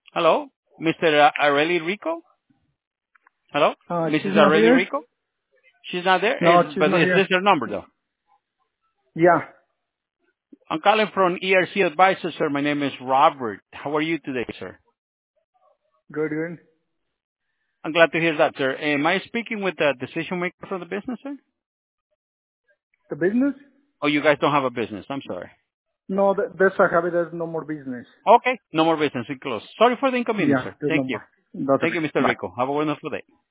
Hello, Mr. Areli Rico? Hello? She's Mrs. not Areli here? Rico? She's not there? No, she's But not is this here. her number, though? Yeah, I'm calling from ERC Advisors, sir. My name is Robert. How are you today, sir? good, good. I'm glad to hear that, sir. Am I speaking with the decision maker for the business, sir? The business? Oh, you guys don't have a business. I'm sorry. No, that's a habit. There's no more business. Okay. No more business. We close. Sorry for the inconvenience, Yeah, sir. there's no Thank you. more. That's Thank okay. you, Mr. Bye. Rico. Have a wonderful day.